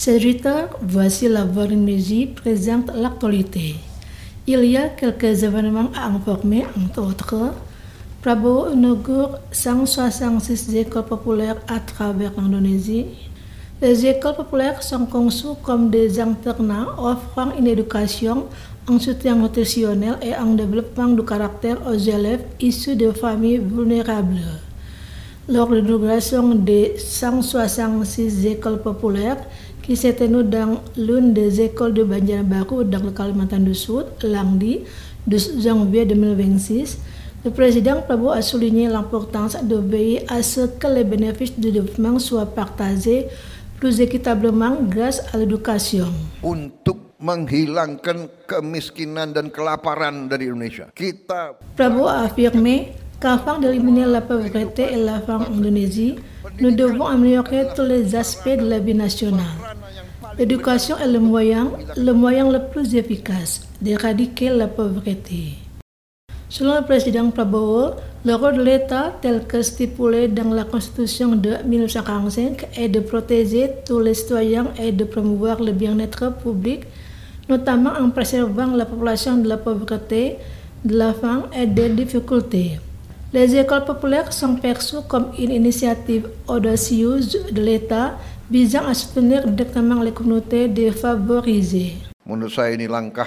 Serviteurs, voici la Voronezh présente l'actualité. Il y a quelques événements à informer, entre autres. Prabowo inaugure 166 écoles populaires à travers l'Indonésie. Les écoles populaires sont conçues comme des internats offrant une éducation, un soutien nutritionnel et un développement du caractère aux élèves issus de familles vulnérables. Lors de l'inauguration des 166 écoles populaires qui s'est tenue dans l'une des écoles de Banjarbaru dans le Kalimantan du Sud, lundi 12 janvier 2026, le président Prabowo a souligné l'importance de veiller à ce que les bénéfices du développement soient partagés plus équitablement grâce à l'éducation. Untuk menghilangkan kemiskinan dan kelaparan dari Indonesia. Prabowo a affirmé qu'afin d'éliminer la pauvreté et la faim en Indonésie, nous devons améliorer tous les aspects de la vie nationale. L'éducation est le moyen le plus efficace d'éradiquer la pauvreté. Selon le président Prabowo, le rôle de l'État, tel que stipulé dans la Constitution de 1945, est de protéger tous les citoyens et de promouvoir le bien-être public, notamment en préservant la population de la pauvreté, de la faim et des difficultés. Les écoles populaires sont perçues comme une initiative audacieuse de l'État visant à soutenir directement les communautés défavorisées. Menurut saya ini langkah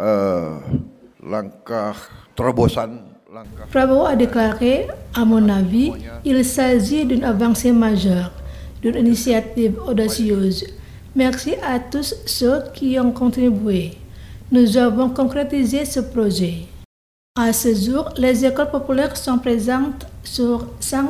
terobosan. Prabowo a déclaré, à mon avis, il s'agit d'une avancée majeure, d'une initiative audacieuse. Merci à tous ceux qui ont contribué. Nous avons concrétisé ce projet. À ce jour, les écoles populaires sont présentes sur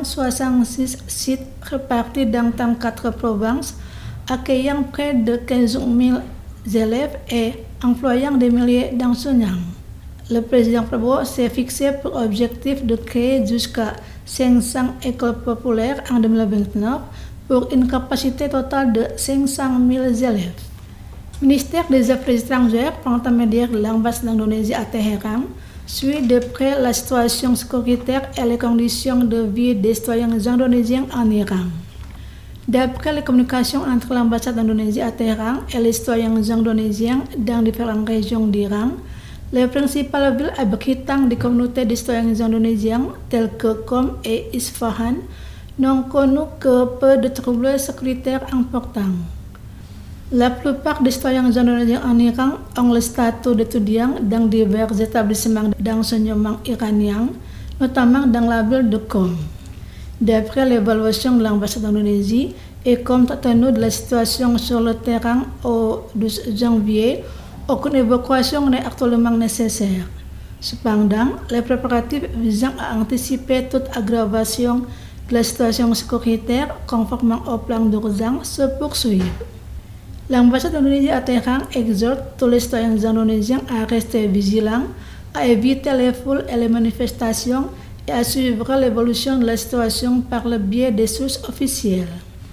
166 sites répartis dans 34 provinces, accueillant près de 15 000 élèves et employant des milliers d'enseignants. Le président Prabowo s'est fixé pour objectif de créer jusqu'à 500 écoles populaires en 2029 pour une capacité totale de 500 000 élèves. Le ministère des Affaires étrangères, par l'intermédiaire de l'ambassade d'Indonésie à Téhéran, suit de près la situation sécuritaire et les conditions de vie des citoyens indonésiens en Iran. D'après les communications entre l'ambassade d'Indonésie à Téhéran et les citoyens indonésiens dans différentes régions d'Iran, les principales villes abritant des communautés de citoyens indonésiens telles que Qom et Isfahan n'ont connu que peu de troubles sécuritaires importants. La plupart des citoyens indonésiens en Iran ont le statut d'étudiants dans divers établissements d'enseignement iraniens, notamment dans la ville de Qom. D'après l'évaluation de l'ambassade d'Indonésie et compte tenu de la situation sur le terrain au 12 janvier, aucune évacuation n'est actuellement nécessaire. Cependant, les préparatifs visant à anticiper toute aggravation de la situation sécuritaire conformément au plan d'urgence se poursuivent. L'ambassade d'Indonésie à Téhéran exhorte tous les citoyens indonésiens à rester vigilants, à éviter les foules et les manifestations et à suivre l'évolution de la situation par le biais des sources officielles.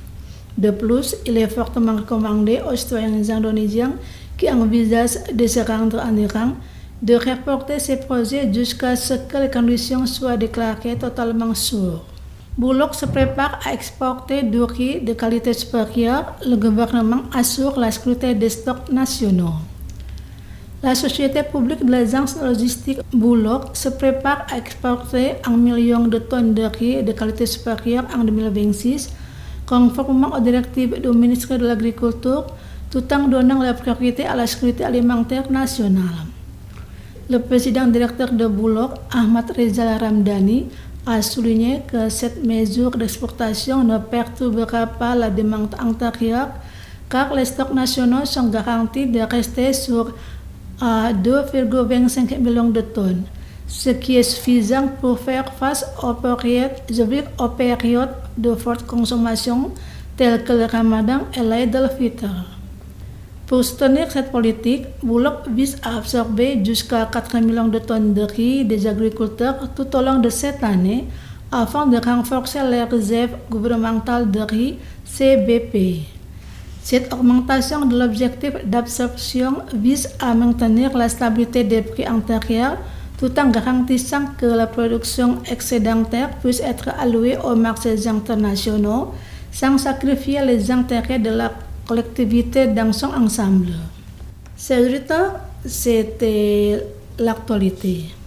De plus, il est fortement recommandé aux citoyens indonésiens qui envisagent de se rendre en Iran de reporter ces projets jusqu'à ce que les conditions soient déclarées totalement sûres. Bulog se prépare à exporter du riz de qualité supérieure. Le gouvernement assure la sécurité des stocks nationaux. La société publique de l'agence logistique Bulog se prépare à exporter 1 million de tonnes de riz de qualité supérieure en 2026, conformément aux directives du ministère de l'Agriculture, tout en donnant la priorité à la sécurité alimentaire nationale. Le président directeur de Bulog, Ahmad Rizal Ramdhani, a souligné que cette mesure d'exportation ne perturbera pas la demande antérieure car les stocks nationaux sont garantis de rester sur 2,25 millions de tonnes, ce qui est suffisant pour faire face aux périodes de forte consommation telles que le Ramadan et l'Aïd al-Fitr. Pour soutenir cette politique, Bulog vise à absorber jusqu'à 4 millions de tonnes de riz des agriculteurs tout au long de cette année afin de renforcer les réserves gouvernementales de riz CBP. Cette augmentation de l'objectif d'absorption vise à maintenir la stabilité des prix antérieurs tout en garantissant que la production excédentaire puisse être allouée aux marchés internationaux sans sacrifier les intérêts de la collectivité dans son ensemble. Ces résultats, c'était l'actualité.